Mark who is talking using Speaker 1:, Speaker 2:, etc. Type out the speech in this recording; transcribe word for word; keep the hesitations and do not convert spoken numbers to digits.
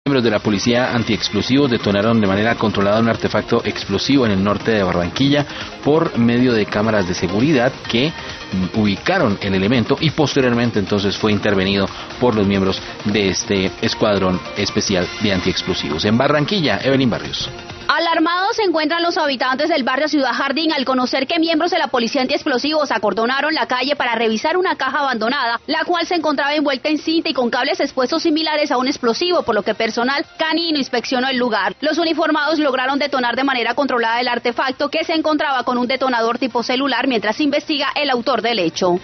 Speaker 1: Miembros de la policía antiexplosivos detonaron de manera controlada un artefacto explosivo en el norte de Barranquilla por medio de cámaras de seguridad que ubicaron el elemento y posteriormente entonces fue intervenido por los miembros de este escuadrón especial de antiexplosivos. En Barranquilla, Evelyn Barrios.
Speaker 2: Alarmados se encuentran los habitantes del barrio Ciudad Jardín al conocer que miembros de la policía antiexplosivos acordonaron la calle para revisar una caja abandonada, la cual se encontraba envuelta en cinta y con cables expuestos similares a un explosivo, por lo que personal canino inspeccionó el lugar. Los uniformados lograron detonar de manera controlada el artefacto, que se encontraba con un detonador tipo celular, mientras se investiga el autor del hecho.